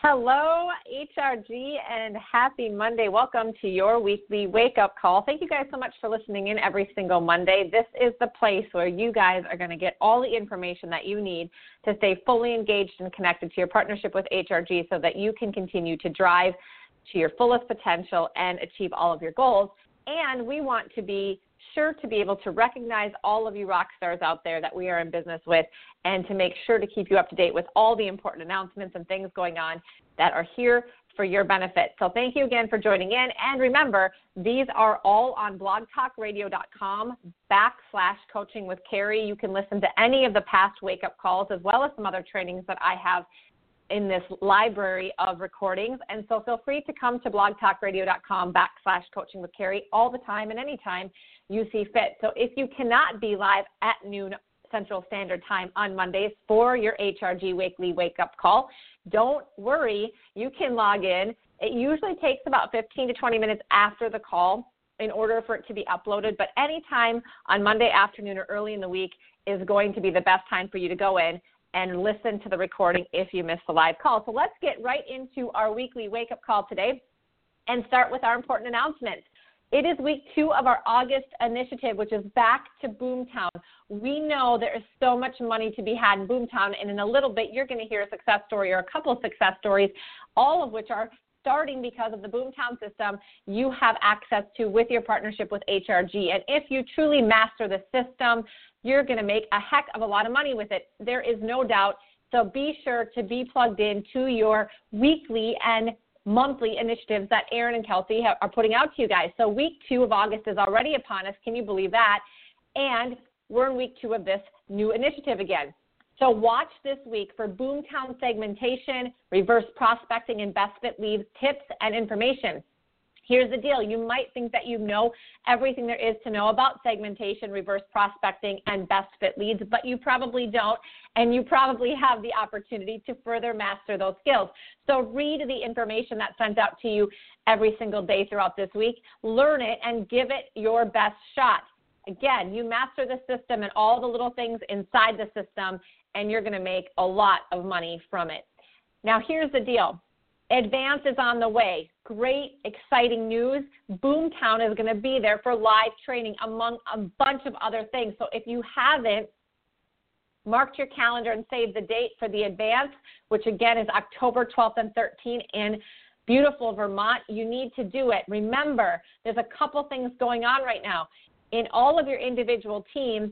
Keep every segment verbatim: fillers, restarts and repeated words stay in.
Hello, H R G, and happy Monday. Welcome to your weekly wake-up call. Thank you guys so much for listening in every single Monday. This is the place where you guys are going to get all the information that you need to stay fully engaged and connected to your partnership with H R G so that you can continue to drive to your fullest potential and achieve all of your goals. And we want to be sure to be able to recognize all of you rock stars out there that we are in business with and to make sure to keep you up to date with all the important announcements and things going on that are here for your benefit. So thank you again for joining in. And remember, these are all on blogtalkradio.com backslash coaching with Carrie. You can listen to any of the past wake-up calls as well as some other trainings that I have in this library of recordings. And so feel free to come to blogtalkradio.com backslash coaching with Carrie all the time and anytime you see fit. So if you cannot be live at noon Central Standard Time on Mondays for your H R G Weekly Wake Up Call, don't worry, you can log in. It usually takes about fifteen to twenty minutes after the call in order for it to be uploaded, but any time on Monday afternoon or early in the week is going to be the best time for you to go in and listen to the recording if you missed the live call. So let's get right into our weekly wake-up call today and start with our important announcements. It is week two of our August initiative, which is Back to Boomtown. We know there is so much money to be had in Boomtown, and in a little bit you're going to hear a success story or a couple of success stories, all of which are starting because of the Boomtown system you have access to with your partnership with H R G. And if you truly master the system, you're going to make a heck of a lot of money with it. There is no doubt. So be sure to be plugged in to your weekly and monthly initiatives that Aaron and Kelsey have, are putting out to you guys. So week two of August is already upon us. Can you believe that? And we're in week two of this new initiative again. So watch this week for Boomtown segmentation, reverse prospecting, and best fit leads, tips, and information. Here's the deal. You might think that you know everything there is to know about segmentation, reverse prospecting, and best fit leads, but you probably don't, and you probably have the opportunity to further master those skills. So read the information that's sent out to you every single day throughout this week, learn it, and give it your best shot. Again, you master the system and all the little things inside the system, and you're going to make a lot of money from it. Now, here's the deal. Advance is on the way. Great, exciting news. Boomtown is going to be there for live training among a bunch of other things. So if you haven't marked your calendar and saved the date for the Advance, which again is October twelfth and thirteenth in beautiful Vermont, you need to do it. Remember, there's a couple things going on right now. In all of your individual teams,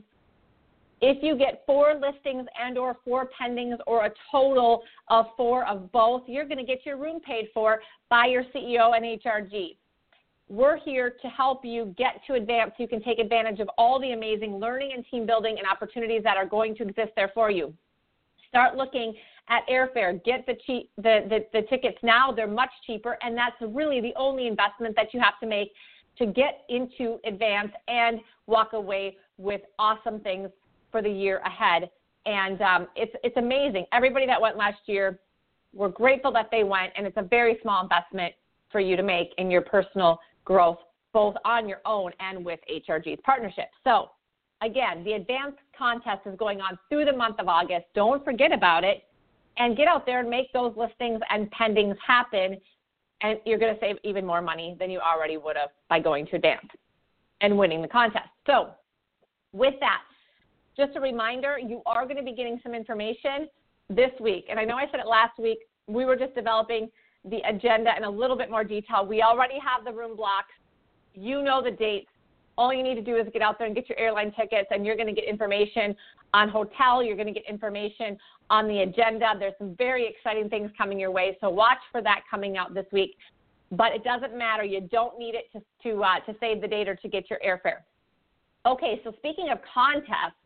if you get four listings and or four pendings or a total of four of both, you're going to get your room paid for by your C E O and H R G. We're here to help you get to Advance so you can take advantage of all the amazing learning and team building and opportunities that are going to exist there for you. Start looking at airfare. Get the, cheap, the, the, the tickets now. They're much cheaper, and that's really the only investment that you have to make to get into Advance and walk away with awesome things for the year ahead. And um, it's it's amazing. Everybody that went last year, we're grateful that they went, and it's a very small investment for you to make in your personal growth, both on your own and with H R G's partnership. So again, the Advance contest is going on through the month of August. Don't forget about it, and get out there and make those listings and pendings happen, and you're going to save even more money than you already would have by going to Advance and winning the contest. So with that, just a reminder, you are going to be getting some information this week. And I know I said it last week. We were just developing the agenda in a little bit more detail. We already have the room blocks. You know the dates. All you need to do is get out there and get your airline tickets, and you're going to get information on hotel. You're going to get information on the agenda. There's some very exciting things coming your way, so watch for that coming out this week. But it doesn't matter. You don't need it to, to, uh, to save the date or to get your airfare. Okay, so speaking of contests,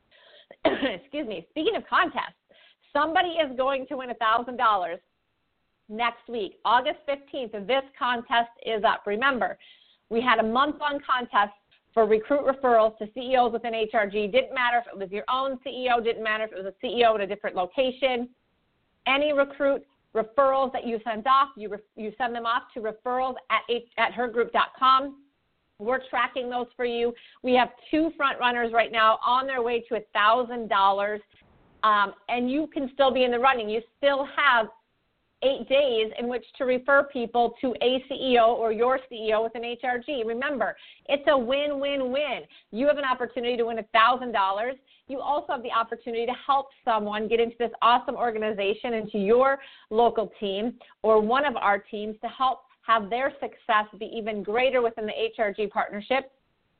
excuse me, speaking of contests, somebody is going to win one thousand dollars next week. August fifteenth, this contest is up. Remember, we had a month-long contest for recruit referrals to C E Os within H R G. Didn't matter if it was your own C E O, didn't matter if it was a C E O at a different location. Any recruit referrals that you send off, you, re- you send them off to referrals at, at her group dot com. We're tracking those for you. We have two front runners right now on their way to one thousand dollars, um, and you can still be in the running. You still have eight days in which to refer people to a C E O or your C E O with an H R G. Remember, it's a win-win-win. You have an opportunity to win one thousand dollars. You also have the opportunity to help someone get into this awesome organization, into your local team or one of our teams to help have their success be even greater within the H R G partnership.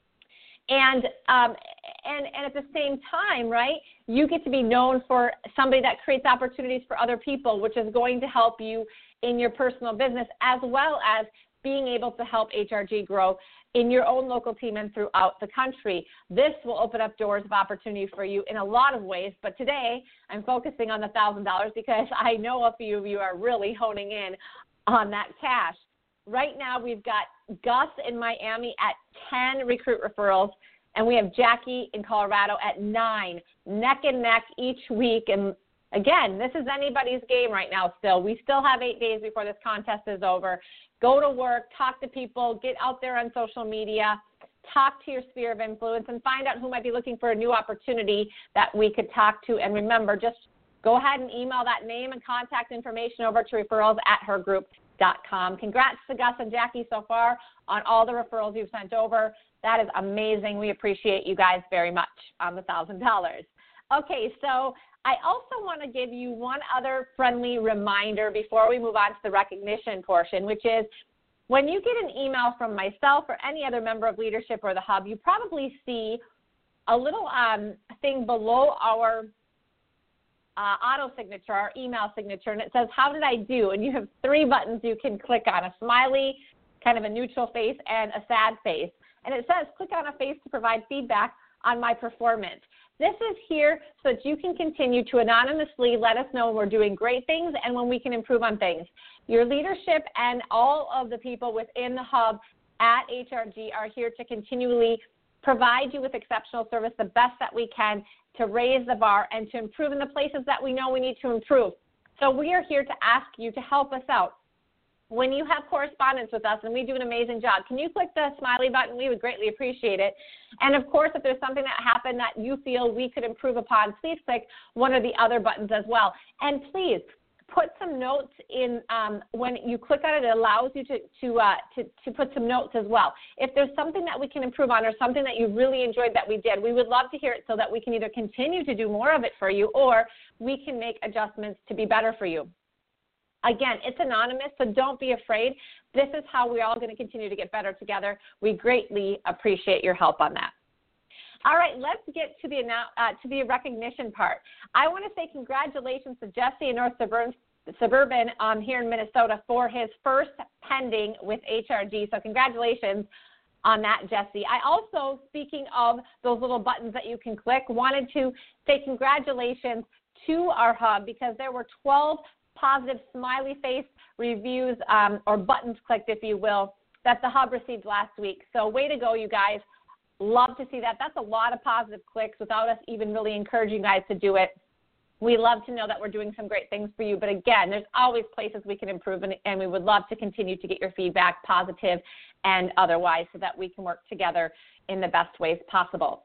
And, um, and and at the same time, right, you get to be known for somebody that creates opportunities for other people, which is going to help you in your personal business, as well as being able to help H R G grow in your own local team and throughout the country. This will open up doors of opportunity for you in a lot of ways, but today I'm focusing on the one thousand dollars because I know a few of you are really honing in on that cash. Right now, we've got Gus in Miami at ten recruit referrals, and we have Jackie in Colorado at nine, neck and neck each week. And again, this is anybody's game right now still. We still have eight days before this contest is over. Go to work, talk to people, get out there on social media, talk to your sphere of influence, and find out who might be looking for a new opportunity that we could talk to. And remember, just go ahead and email that name and contact information over to referrals at her group dot com. Congrats to Gus and Jackie so far on all the referrals you've sent over. That is amazing. We appreciate you guys very much on the one thousand dollars. Okay, so I also want to give you one other friendly reminder before we move on to the recognition portion, which is when you get an email from myself or any other member of leadership or the hub, you probably see a little um, thing below our Uh, auto signature, our email signature, and it says, how did I do? And you have three buttons you can click on, a smiley, kind of a neutral face, and a sad face. And it says, click on a face to provide feedback on my performance. This is here so that you can continue to anonymously let us know when we're doing great things and when we can improve on things. Your leadership and all of the people within the hub at H R G are here to continually provide you with exceptional service, the best that we can, to raise the bar and to improve in the places that we know we need to improve. So we are here to ask you to help us out. When you have correspondence with us and we do an amazing job, can you click the smiley button? We would greatly appreciate it. And of course, if there's something that happened that you feel we could improve upon, please click one of the other buttons as well. And please put some notes in. Um, when you click on it, it allows you to, to, uh, to, to put some notes as well. If there's something that we can improve on or something that you really enjoyed that we did, we would love to hear it so that we can either continue to do more of it for you or we can make adjustments to be better for you. Again, it's anonymous, so don't be afraid. This is how we're all going to continue to get better together. We greatly appreciate your help on that. All right, let's get to the uh, to the recognition part. I want to say congratulations to Jesse in North Suburban, Suburban um, here in Minnesota for his first pending with H R G. So congratulations on that, Jesse. I also, speaking of those little buttons that you can click, wanted to say congratulations to our hub because there were twelve positive smiley face reviews um, or buttons clicked, if you will, that the hub received last week. So way to go, you guys. Love to see that. That's a lot of positive clicks without us even really encouraging you guys to do it. We love to know that we're doing some great things for you. But again, there's always places we can improve, and, and we would love to continue to get your feedback, positive and otherwise, so that we can work together in the best ways possible.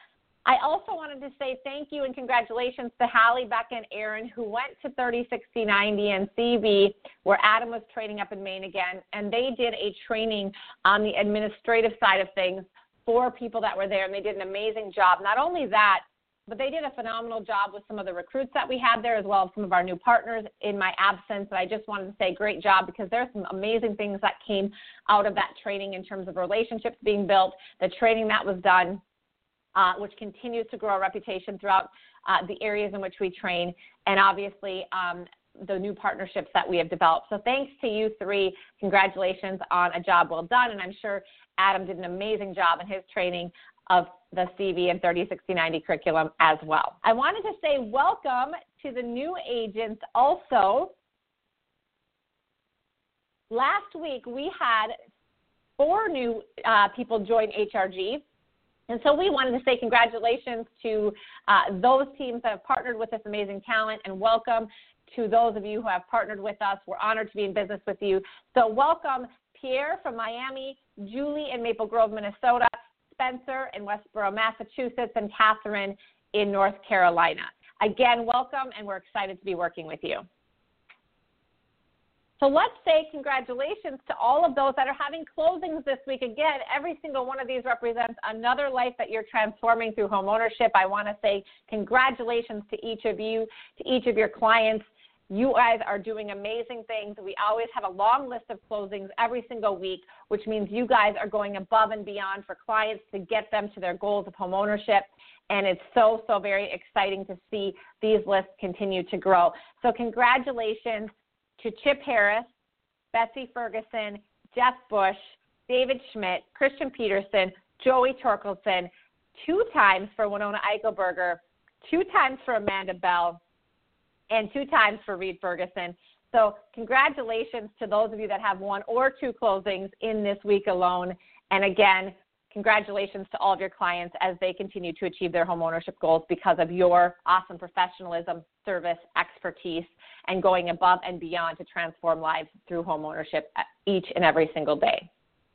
I also wanted to say thank you and congratulations to Hallie, Becca, and Aaron, who went to thirty sixty ninety and C V, where Adam was training up in Maine again, and they did a training on the administrative side of things for people that were there, and they did an amazing job. Not only that, but they did a phenomenal job with some of the recruits that we had there, as well as some of our new partners in my absence. And I just wanted to say great job, because there's some amazing things that came out of that training in terms of relationships being built, the training that was done, uh, which continues to grow our reputation throughout uh, the areas in which we train, and obviously um, the new partnerships that we have developed. So thanks to you three. Congratulations on a job well done, and I'm sure Adam did an amazing job in his training of the C V and thirty sixty ninety curriculum as well. I wanted to say welcome to the new agents also. Last week we had four new uh, people join H R G. And so we wanted to say congratulations to uh, those teams that have partnered with this amazing talent, and welcome to those of you who have partnered with us. We're honored to be in business with you. So welcome Pierre from Miami, Julie in Maple Grove, Minnesota, Spencer in Westboro, Massachusetts, and Catherine in North Carolina. Again, welcome, and we're excited to be working with you. So let's say congratulations to all of those that are having closings this week. Again, every single one of these represents another life that you're transforming through homeownership. I want to say congratulations to each of you, to each of your clients. You guys are doing amazing things. We always have a long list of closings every single week, which means you guys are going above and beyond for clients to get them to their goals of homeownership. And it's so, so very exciting to see these lists continue to grow. So congratulations to Chip Harris, Betsy Ferguson, Jeff Bush, David Schmidt, Christian Peterson, Joey Torkelson, two times for Winona Eichelberger, two times for Amanda Bell, and two times for Reed Ferguson. So congratulations to those of you that have one or two closings in this week alone. And again, congratulations to all of your clients as they continue to achieve their homeownership goals because of your awesome professionalism, service, expertise, and going above and beyond to transform lives through homeownership each and every single day.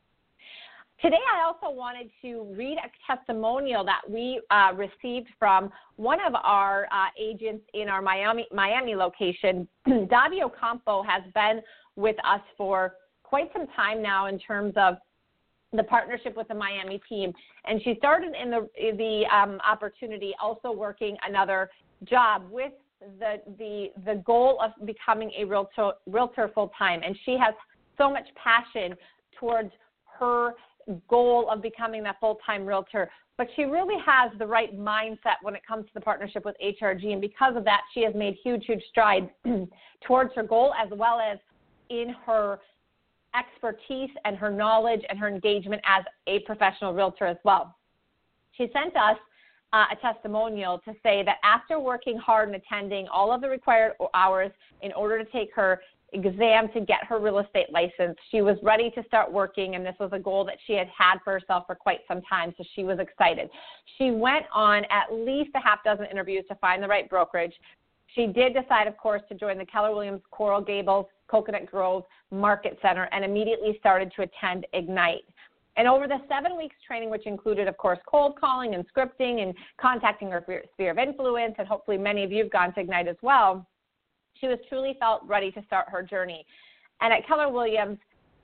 Today, I also wanted to read a testimonial that we uh, received from one of our uh, agents in our Miami, Miami location. Davi Ocampo has been with us for quite some time now in terms of the partnership with the Miami team. And she started in the, in the um, opportunity also working another job with the, the, the goal of becoming a realtor, realtor full-time. And she has so much passion towards her goal of becoming that full-time realtor, but she really has the right mindset when it comes to the partnership with H R G, and because of that, she has made huge, huge strides towards her goal, as well as in her expertise and her knowledge and her engagement as a professional realtor as well. She sent us uh, a testimonial to say that after working hard and attending all of the required hours in order to take her exam to get her real estate license, she was ready to start working, and this was a goal that she had had for herself for quite some time, so she was excited. She went on at least a half dozen interviews to find the right brokerage. She did decide, of course, to join the Keller Williams Coral Gables Coconut Grove Market Center and immediately started to attend Ignite. And over the seven weeks training, which included, of course, cold calling and scripting and contacting her sphere of influence, and hopefully many of you have gone to Ignite as well, she was truly felt ready to start her journey. And at Keller Williams,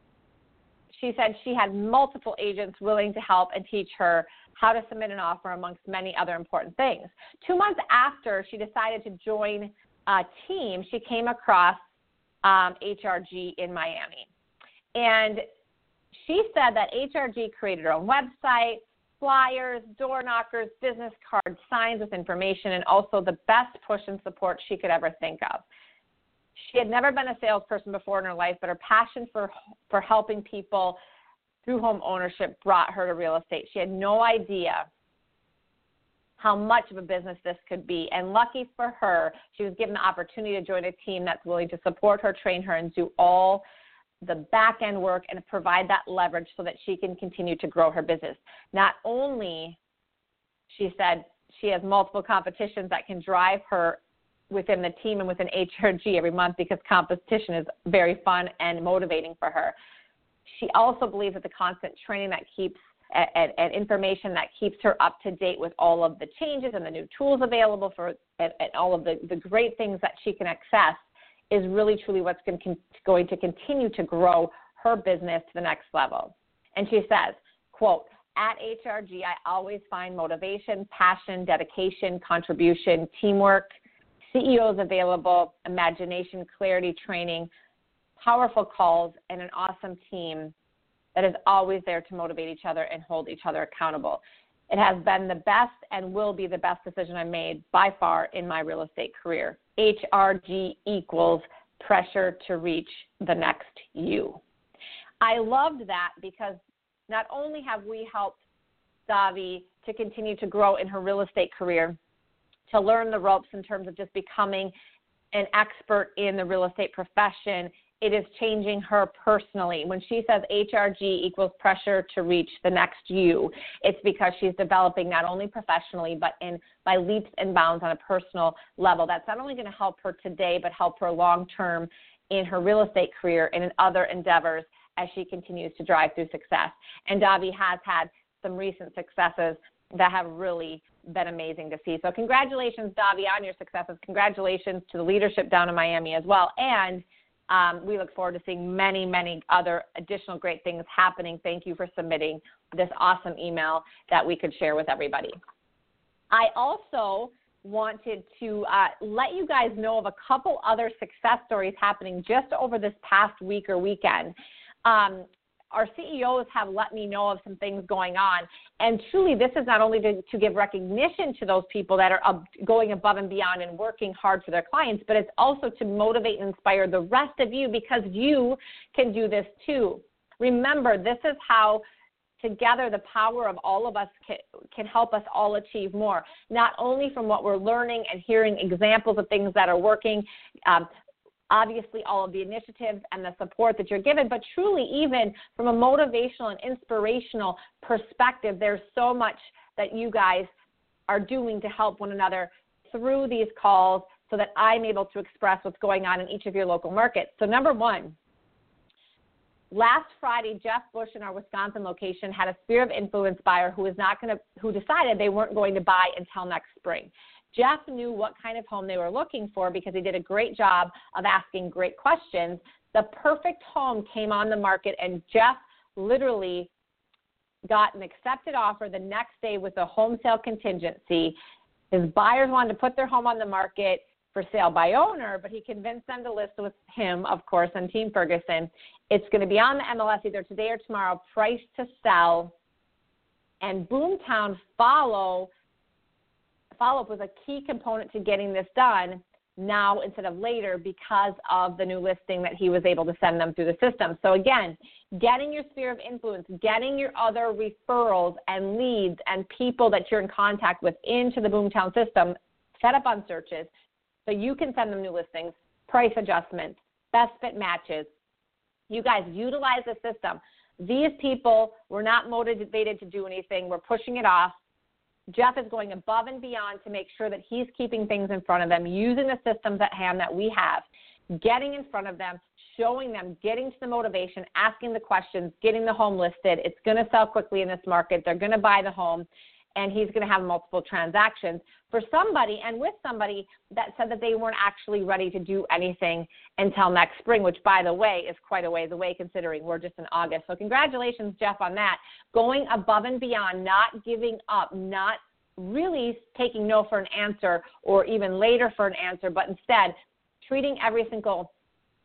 she said she had multiple agents willing to help and teach her how to submit an offer, amongst many other important things. Two months after she decided to join a team, she came across um, H R G in Miami. And she said that H R G created her own website, flyers, door knockers, business cards, signs with information, and also the best push and support she could ever think of. She had never been a salesperson before in her life, but her passion for for helping people through home ownership brought her to real estate. She had no idea how much of a business this could be. And lucky for her, she was given the opportunity to join a team that's willing to support her, train her, and do all the back-end work and provide that leverage so that she can continue to grow her business. Not only, she said, she has multiple competitions that can drive her within the team and within H R G every month because competition is very fun and motivating for her. She also believes that the constant training that keeps and, and information that keeps her up to date with all of the changes and the new tools available for and, and all of the, the great things that she can access is really truly what's going to, going to continue to grow her business to the next level. And she says, quote, "At H R G, I always find motivation, passion, dedication, contribution, teamwork, C E Os available, imagination, clarity, training, powerful calls, and an awesome team that is always there to motivate each other and hold each other accountable. It has been the best and will be the best decision I made by far in my real estate career. H R G equals pressure to reach the next you." I loved that because not only have we helped Davi to continue to grow in her real estate career, to learn the ropes in terms of just becoming an expert in the real estate profession, it is changing her personally. When she says H R G equals pressure to reach the next you, it's because she's developing not only professionally, but in by leaps and bounds on a personal level. That's not only going to help her today, but help her long-term in her real estate career and in other endeavors as she continues to drive through success. And Davi has had some recent successes that have really been amazing to see. So congratulations, Davi, on your successes. Congratulations to the leadership down in Miami as well. And Um, we look forward to seeing many, many other additional great things happening. Thank you for submitting this awesome email that we could share with everybody. I also wanted to uh, let you guys know of a couple other success stories happening just over this past week or weekend. Um, our C E Os have let me know of some things going on, and truly this is not only to, to give recognition to those people that are up, going above and beyond and working hard for their clients, but it's also to motivate and inspire the rest of you, because you can do this too. Remember, this is how together the power of all of us can, can help us all achieve more, not only from what we're learning and hearing examples of things that are working, um, obviously all of the initiatives and the support that you're given, but truly even from a motivational and inspirational perspective, there's so much that you guys are doing to help one another through these calls so that I'm able to express what's going on in each of your local markets. So number one, last Friday, Jeff Bush in our Wisconsin location had a sphere of influence buyer who was not going to, who decided they weren't going to buy until next spring. Jeff knew what kind of home they were looking for because he did a great job of asking great questions. The perfect home came on the market, and Jeff literally got an accepted offer the next day with a home sale contingency. His buyers wanted to put their home on the market for sale by owner, but he convinced them to list with him, of course, on Team Ferguson. It's going to be on the M L S either today or tomorrow, price to sell, and Boomtown follow follow-up was a key component to getting this done now instead of later because of the new listing that he was able to send them through the system. So again, getting your sphere of influence, getting your other referrals and leads and people that you're in contact with into the Boomtown system, set up on searches so you can send them new listings, price adjustments, best fit matches. You guys utilize the system. These people were not motivated to do anything. We're pushing it off. Jeff is going above and beyond to make sure that he's keeping things in front of them, using the systems at hand that we have, getting in front of them, showing them, getting to the motivation, asking the questions, getting the home listed. It's going to sell quickly in this market. They're going to buy the home, and he's going to have multiple transactions for somebody and with somebody that said that they weren't actually ready to do anything until next spring, which, by the way, is quite a ways away considering we're just in August. So congratulations, Jeff, on that. Going above and beyond, not giving up, not really taking no for an answer or even later for an answer, but instead treating every single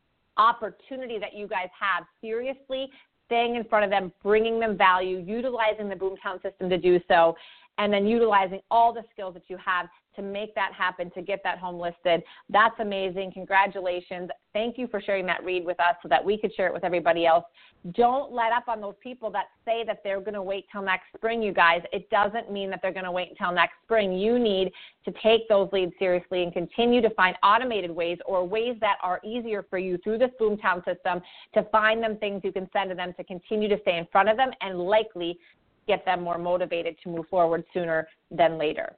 opportunity that you guys have seriously, staying in front of them, bringing them value, utilizing the Boomtown system to do so, and then utilizing all the skills that you have to make that happen, to get that home listed. That's amazing. Congratulations. Thank you for sharing that read with us so that we could share it with everybody else. Don't let up on those people that say that they're going to wait till next spring, you guys. It doesn't mean that they're going to wait until next spring. You need to take those leads seriously and continue to find automated ways or ways that are easier for you through this Boomtown system to find them things you can send to them to continue to stay in front of them and likely get them more motivated to move forward sooner than later.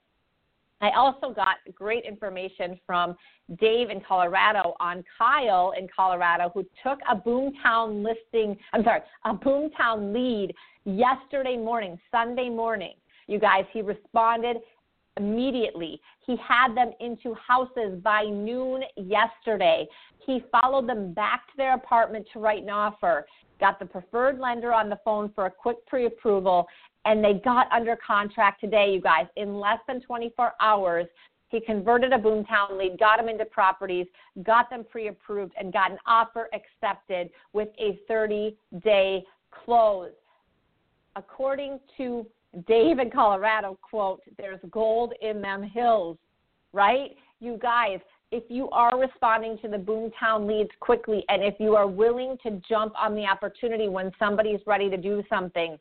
I also got great information from Dave in Colorado on Kyle in Colorado, who took a Boomtown listing, I'm sorry, a Boomtown lead yesterday morning, Sunday morning. You guys, he responded immediately. He had them into houses by noon yesterday. He followed them back to their apartment to write an offer, got the preferred lender on the phone for a quick pre-approval, and they got under contract today, you guys. In less than twenty-four hours, he converted a Boomtown lead, got them into properties, got them pre-approved, and got an offer accepted with a thirty-day close. According to Dave in Colorado, quote, there's gold in them hills, right? You guys, if you are responding to the Boomtown leads quickly, and if you are willing to jump on the opportunity when somebody's ready to do something,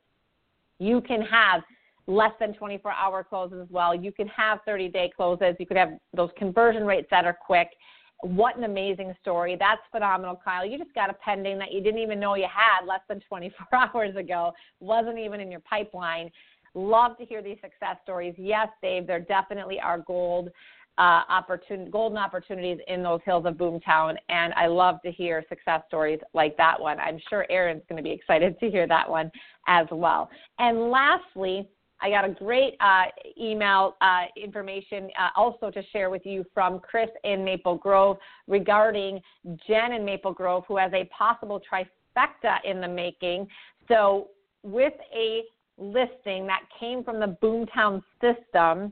you can have less than twenty-four hour closes as well. You can have thirty-day closes. You could have those conversion rates that are quick. What an amazing story. That's phenomenal, Kyle. You just got a pending that you didn't even know you had less than twenty-four hours ago. Wasn't even in your pipeline. Love to hear these success stories. Yes, Dave, there definitely are gold uh, opportun- golden opportunities in those hills of Boomtown, and I love to hear success stories like that one. I'm sure Aaron's going to be excited to hear that one as well. And lastly, I got a great uh, email uh, information uh, also to share with you from Chris in Maple Grove regarding Jen in Maple Grove, who has a possible trifecta in the making. So with a listing that came from the Boomtown system,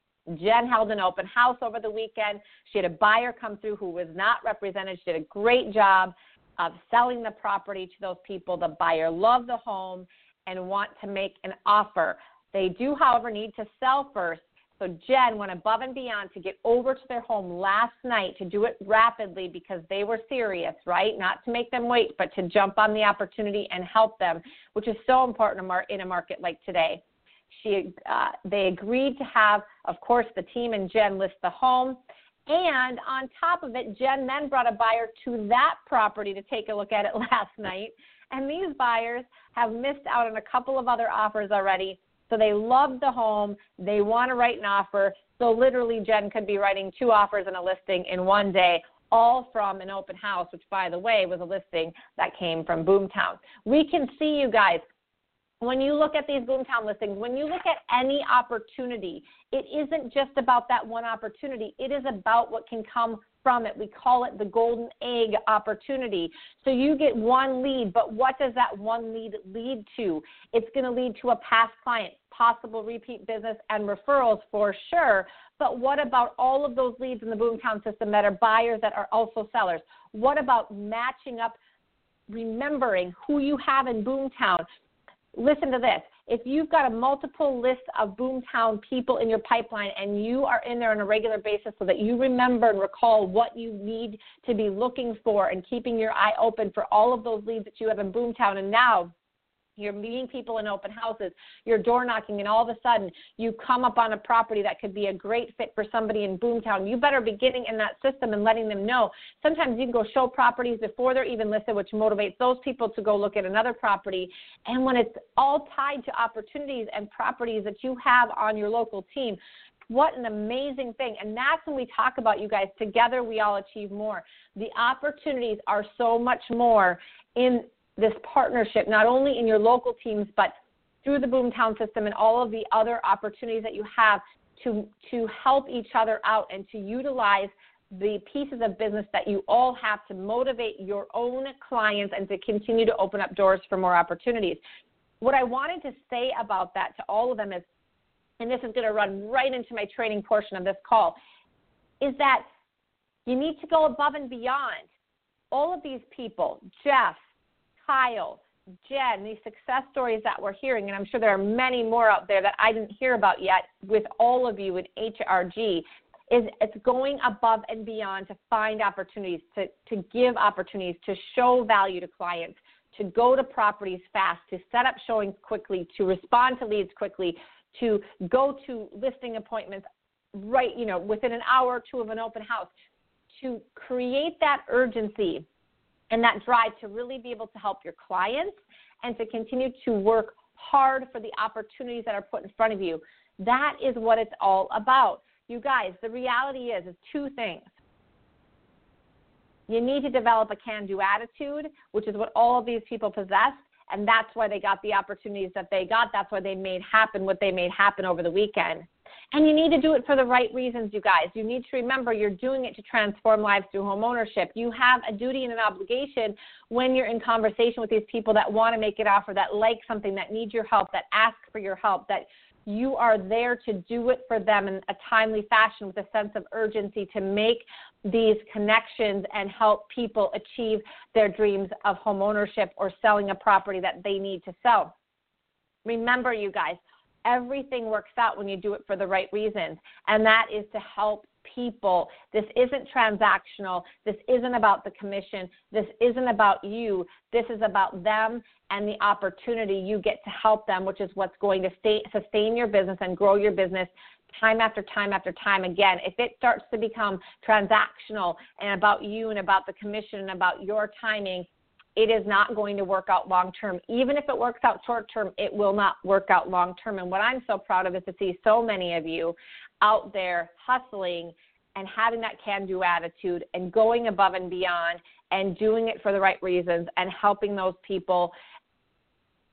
Jen held an open house over the weekend. She had a buyer come through who was not represented. She did a great job of selling the property to those people. The buyer loved the home and want to make an offer. They do, however, need to sell first. So Jen went above and beyond to get over to their home last night to do it rapidly because they were serious, right? Not to make them wait, but to jump on the opportunity and help them, which is so important in a market like today. She, uh, they agreed to have, of course, the team and Jen list the home. And on top of it, Jen then brought a buyer to that property to take a look at it last night. And these buyers have missed out on a couple of other offers already. So they love the home. They want to write an offer. So literally, Jen could be writing two offers and a listing in one day, all from an open house, which, by the way, was a listing that came from Boomtown. We can see, you guys, when you look at these Boomtown listings, when you look at any opportunity, it isn't just about that one opportunity. It is about what can come from it. We call it the golden egg opportunity. So you get one lead, but what does that one lead lead to? It's going to lead to a past client, possible repeat business, and referrals for sure. But what about all of those leads in the Boomtown system that are buyers that are also sellers? What about matching up, remembering who you have in Boomtown? Listen to this. If you've got a multiple list of Boomtown people in your pipeline and you are in there on a regular basis so that you remember and recall what you need to be looking for and keeping your eye open for all of those leads that you have in Boomtown, and now you're meeting people in open houses, you're door knocking, and all of a sudden you come up on a property that could be a great fit for somebody in Boomtown, you better be getting in that system and letting them know. Sometimes you can go show properties before they're even listed, which motivates those people to go look at another property. And when it's all tied to opportunities and properties that you have on your local team, what an amazing thing. And that's when we talk about, you guys, together we all achieve more. The opportunities are so much more in this partnership, not only in your local teams, but through the Boomtown system and all of the other opportunities that you have to, to help each other out and to utilize the pieces of business that you all have to motivate your own clients and to continue to open up doors for more opportunities. What I wanted to say about that to all of them is, and this is going to run right into my training portion of this call, is that you need to go above and beyond. All of these people, Jeff, Kyle, Jen, these success stories that we're hearing, and I'm sure there are many more out there that I didn't hear about yet with all of you in H R G, is it's going above and beyond to find opportunities, to, to give opportunities, to show value to clients, to go to properties fast, to set up showings quickly, to respond to leads quickly, to go to listing appointments right, you know, within an hour or two of an open house, to create that urgency and that drive to really be able to help your clients and to continue to work hard for the opportunities that are put in front of you. That is what it's all about. You guys, the reality is, is two things. You need to develop a can-do attitude, which is what all of these people possess, and that's why they got the opportunities that they got. That's why they made happen what they made happen over the weekend. And you need to do it for the right reasons, you guys. You need to remember you're doing it to transform lives through home ownership. You have a duty and an obligation when you're in conversation with these people that want to make an offer, that like something, that need your help, that ask for your help, that you are there to do it for them in a timely fashion with a sense of urgency to make these connections and help people achieve their dreams of home ownership or selling a property that they need to sell. Remember, you guys, everything works out when you do it for the right reasons, and that is to help people. This isn't transactional. This isn't about the commission. This isn't about you. This is about them and the opportunity you get to help them, which is what's going to stay, sustain your business and grow your business time after time after time again. If it starts to become transactional and about you and about the commission and about your timing, it is not going to work out long-term. Even if it works out short-term, it will not work out long-term. And what I'm so proud of is to see so many of you out there hustling and having that can-do attitude and going above and beyond and doing it for the right reasons and helping those people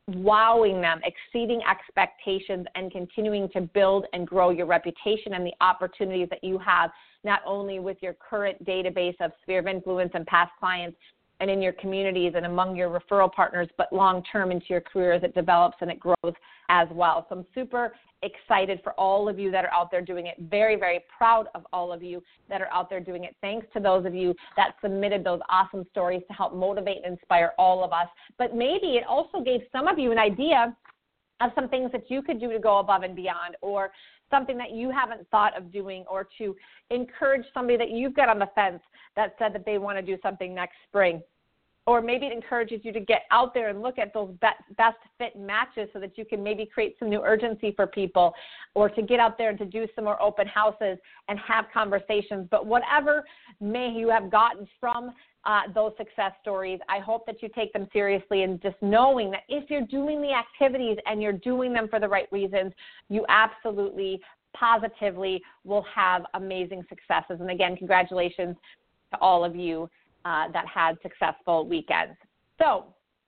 wowing them, exceeding expectations, and continuing to build and grow your reputation and the opportunities that you have, not only with your current database of sphere of influence and past clients and in your communities and among your referral partners, but long-term into your career as it develops and it grows as well. So I'm super excited for all of you that are out there doing it. Very, very proud of all of you that are out there doing it. Thanks to those of you that submitted those awesome stories to help motivate and inspire all of us. But maybe it also gave some of you an idea of some things that you could do to go above and beyond, or something that you haven't thought of doing, or to encourage somebody that you've got on the fence that said that they want to do something next spring. Or maybe it encourages you to get out there and look at those best fit matches so that you can maybe create some new urgency for people, or to get out there and to do some more open houses and have conversations. But whatever may you have gotten from uh, those success stories, I hope that you take them seriously, and just knowing that if you're doing the activities and you're doing them for the right reasons, you absolutely, positively will have amazing successes. And again, congratulations to all of you Uh, that had successful weekends. So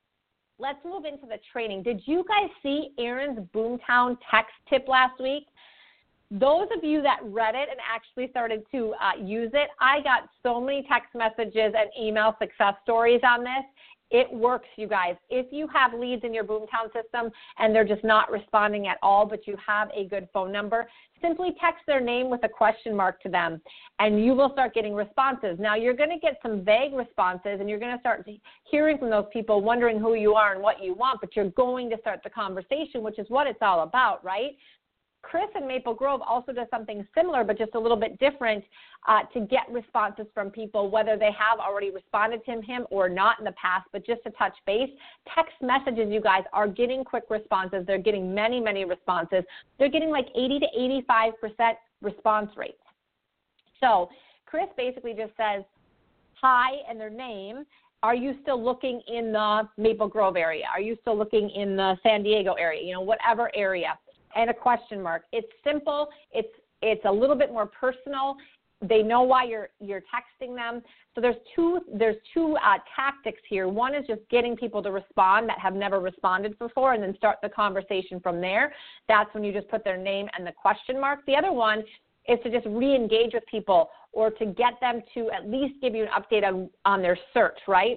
let's move into the training. Did you guys see Erin's Boomtown text tip last week? Those of you that read it and actually started to uh, use it, I got so many text messages and email success stories on this. It works, you guys. If you have leads in your Boomtown system and they're just not responding at all, but you have a good phone number, simply text their name with a question mark to them, and you will start getting responses. Now, you're going to get some vague responses, and you're going to start hearing from those people, wondering who you are and what you want, but you're going to start the conversation, which is what it's all about, right? Chris in Maple Grove also does something similar, but just a little bit different, uh, to get responses from people, whether they have already responded to him or not in the past, but just to touch base. Text messages, you guys, are getting quick responses. They're getting many, many responses. They're getting like eighty to eighty-five percent response rates. So Chris basically just says, hi, and their name. Are you still looking in the Maple Grove area? Are you still looking in the San Diego area? You know, whatever area. And a question mark. It's simple. It's it's a little bit more personal. They know why you're you're texting them. So there's two there's two uh, tactics here. One is just getting people to respond that have never responded before, and then start the conversation from there. That's when you just put their name and the question mark. The other one is to just re-engage with people, or to get them to at least give you an update on, on their search, right?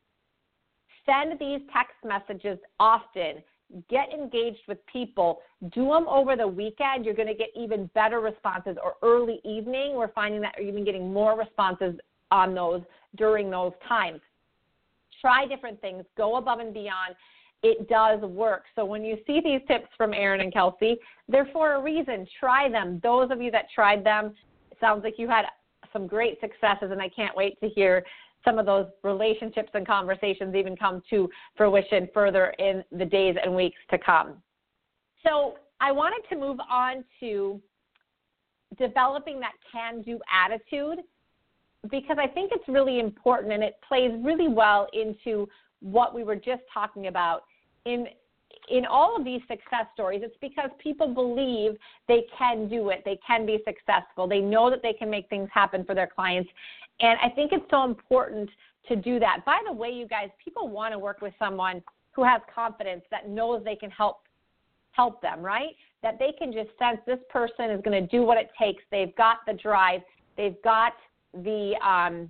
Send these text messages often. Get engaged with people. Do them over the weekend. You're going to get even better responses. Or early evening, we're finding that you're even getting more responses on those during those times. Try different things. Go above and beyond. It does work. So when you see these tips from Erin and Kelsey, they're for a reason. Try them. Those of you that tried them, it sounds like you had some great successes, and I can't wait to hear some of those relationships and conversations even come to fruition further in the days and weeks to come. So I wanted to move on to developing that can-do attitude, because I think it's really important, and it plays really well into what we were just talking about. In in all of these success stories, it's because people believe they can do it. They can be successful. They know that they can make things happen for their clients. And I think it's so important to do that. By the way, you guys, people want to work with someone who has confidence, that knows they can help help them, right? That they can just sense this person is going to do what it takes. They've got the drive. They've got the um,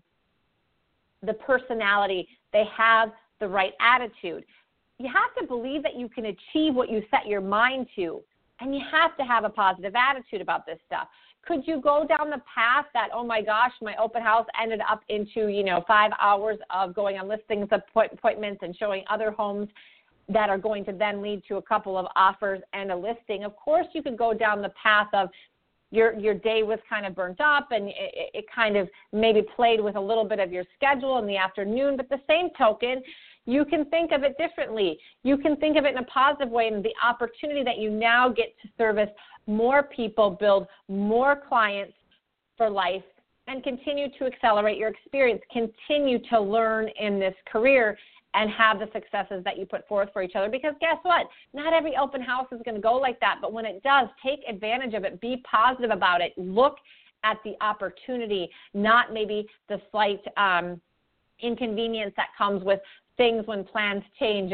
the personality. They have the right attitude. You have to believe that you can achieve what you set your mind to, and you have to have a positive attitude about this stuff. Could you go down the path that, oh my gosh, my open house ended up into, you know, five hours of going on listings appointments and showing other homes that are going to then lead to a couple of offers and a listing? Of course, you could go down the path of your your day was kind of burnt up, and it, it kind of maybe played with a little bit of your schedule in the afternoon. But the same token, you can think of it differently. You can think of it in a positive way, and the opportunity that you now get to service more people, build more clients for life, and continue to accelerate your experience, continue to learn in this career, and have the successes that you put forth for each other. Because guess what? Not every open house is going to go like that, but when it does, take advantage of it. Be positive about it. Look at the opportunity, not maybe the slight um, inconvenience that comes with things when plans change, or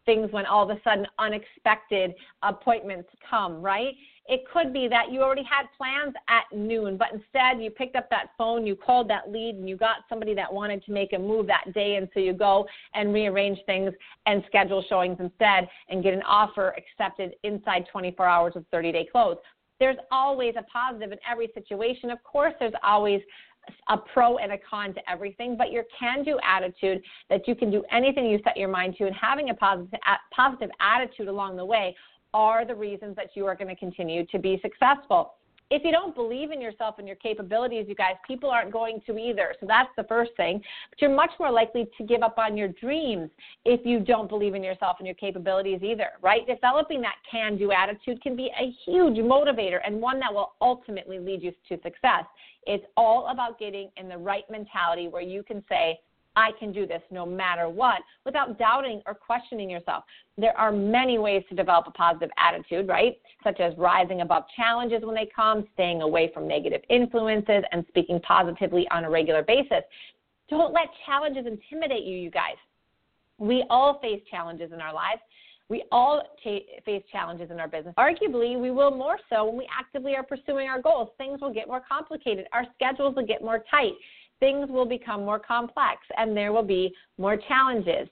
things when all of a sudden unexpected appointments come, right? It could be that you already had plans at noon, but instead you picked up that phone, you called that lead, and you got somebody that wanted to make a move that day, and so you go and rearrange things and schedule showings instead and get an offer accepted inside twenty-four hours with thirty-day close. There's always a positive in every situation. Of course, there's always a pro and a con to everything, but your can-do attitude that you can do anything you set your mind to and having a positive, positive attitude along the way are the reasons that you are going to continue to be successful. If you don't believe in yourself and your capabilities, you guys, people aren't going to either. So that's the first thing. But you're much more likely to give up on your dreams if you don't believe in yourself and your capabilities either, right? Developing that can-do attitude can be a huge motivator and one that will ultimately lead you to success. It's all about getting in the right mentality where you can say, I can do this no matter what, without doubting or questioning yourself. There are many ways to develop a positive attitude, right? Such as rising above challenges when they come, staying away from negative influences, and speaking positively on a regular basis. Don't let challenges intimidate you, you guys. We all face challenges in our lives. We all ta- face challenges in our business. Arguably, we will more so when we actively are pursuing our goals. Things will get more complicated. Our schedules will get more tight. Things will become more complex, and there will be more challenges.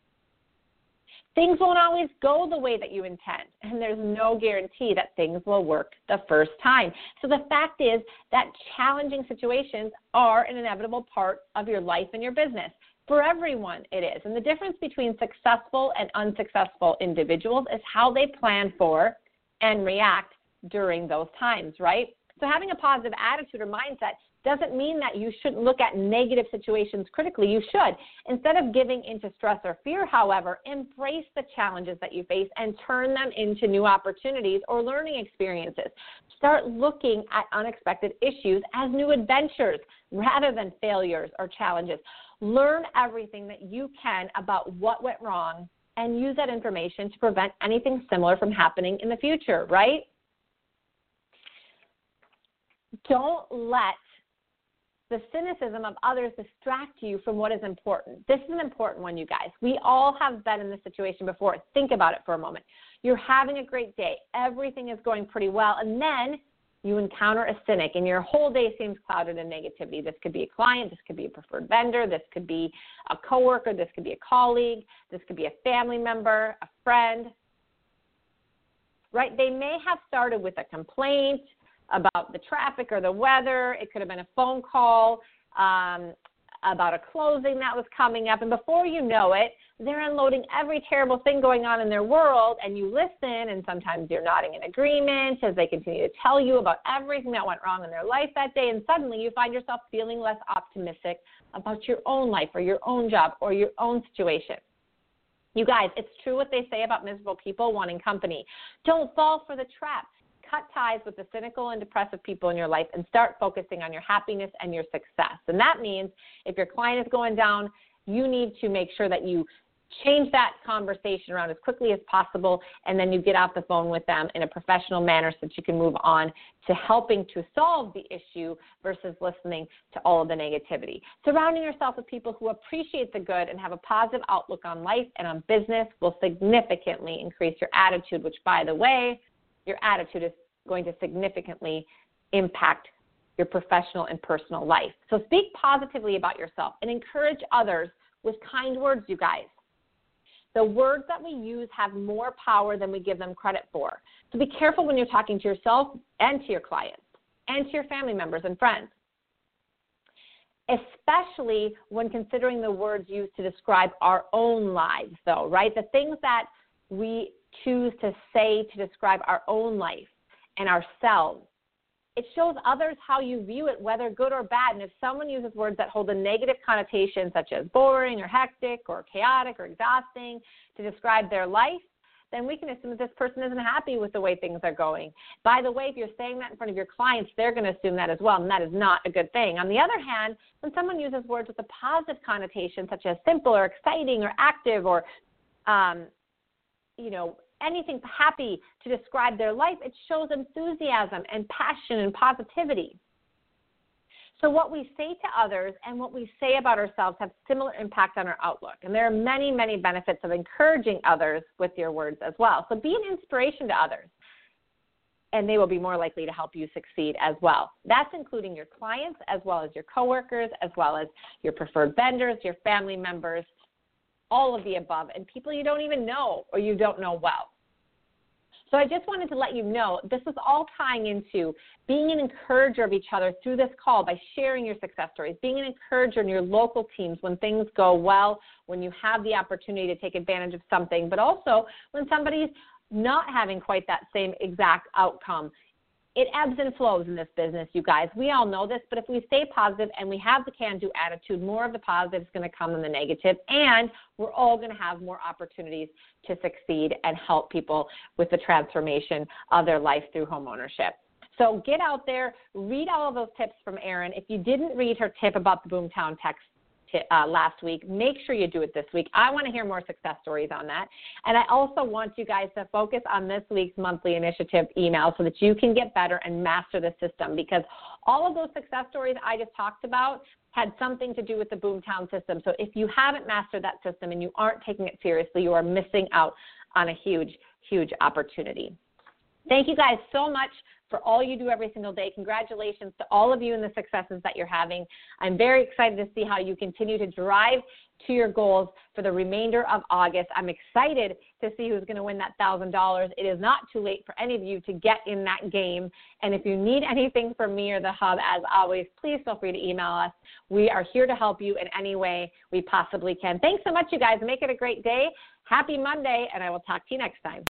Things won't always go the way that you intend, and there's no guarantee that things will work the first time. So the fact is that challenging situations are an inevitable part of your life and your business. For everyone, it is. And the difference between successful and unsuccessful individuals is how they plan for and react during those times, right? So having a positive attitude or mindset doesn't mean that you shouldn't look at negative situations critically. You should. Instead of giving into stress or fear, however, embrace the challenges that you face and turn them into new opportunities or learning experiences. Start looking at unexpected issues as new adventures rather than failures or challenges. Learn everything that you can about what went wrong and use that information to prevent anything similar from happening in the future, right? Don't let the cynicism of others distract you from what is important. This is an important one, you guys. We all have been in this situation before. Think about it for a moment. You're having a great day. Everything is going pretty well, and then you encounter a cynic, and your whole day seems clouded in negativity. This could be a client. This could be a preferred vendor. This could be a coworker. This could be a colleague. This could be a family member, a friend, right? They may have started with a complaint about the traffic or the weather. It could have been a phone call um, about a closing that was coming up. And before you know it, they're unloading every terrible thing going on in their world, and you listen, and sometimes you're nodding in agreement as they continue to tell you about everything that went wrong in their life that day, and suddenly you find yourself feeling less optimistic about your own life or your own job or your own situation. You guys, it's true what they say about miserable people wanting company. Don't fall for the trap. Cut ties with the cynical and depressive people in your life and start focusing on your happiness and your success. And that means if your client is going down, you need to make sure that you change that conversation around as quickly as possible, and then you get off the phone with them in a professional manner so that you can move on to helping to solve the issue versus listening to all of the negativity. Surrounding yourself with people who appreciate the good and have a positive outlook on life and on business will significantly increase your attitude, which, by the way, your attitude is going to significantly impact your professional and personal life. So speak positively about yourself and encourage others with kind words, you guys. The words that we use have more power than we give them credit for. So be careful when you're talking to yourself and to your clients and to your family members and friends, especially when considering the words used to describe our own lives, though, right? The things that we choose to say to describe our own life and ourselves. It shows others how you view it, whether good or bad. And if someone uses words that hold a negative connotation, such as boring or hectic or chaotic or exhausting, to describe their life, then we can assume that this person isn't happy with the way things are going. By the way, if you're saying that in front of your clients, they're going to assume that as well, and that is not a good thing. On the other hand, when someone uses words with a positive connotation, such as simple or exciting or active or, um, you know, anything happy to describe their life, it shows enthusiasm and passion and positivity. So what we say to others and what we say about ourselves have similar impact on our outlook. And there are many, many benefits of encouraging others with your words as well. So be an inspiration to others, and they will be more likely to help you succeed as well. That's including your clients as well as your coworkers, as well as your preferred vendors, your family members, all of the above, and people you don't even know or you don't know well. So I just wanted to let you know this is all tying into being an encourager of each other through this call by sharing your success stories, being an encourager in your local teams when things go well, when you have the opportunity to take advantage of something, but also when somebody's not having quite that same exact outcome. It ebbs and flows in this business, you guys. We all know this, but if we stay positive and we have the can-do attitude, more of the positive is going to come than the negative, and we're all going to have more opportunities to succeed and help people with the transformation of their life through homeownership. So get out there, read all of those tips from Erin. If you didn't read her tip about the Boomtown text Uh, last week, make sure you do it this week. I want to hear more success stories on that. And I also want you guys to focus on this week's monthly initiative email so that you can get better and master the system, because all of those success stories I just talked about had something to do with the Boomtown system. So if you haven't mastered that system and you aren't taking it seriously, you are missing out on a huge, huge opportunity. Thank you guys so much for all you do every single day. Congratulations to all of you and the successes that you're having. I'm very excited to see how you continue to drive to your goals for the remainder of August. I'm excited to see who's going to win that one thousand dollars. It is not too late for any of you to get in that game. And if you need anything from me or the Hub, as always, please feel free to email us. We are here to help you in any way we possibly can. Thanks so much, you guys. Make it a great day. Happy Monday, and I will talk to you next time.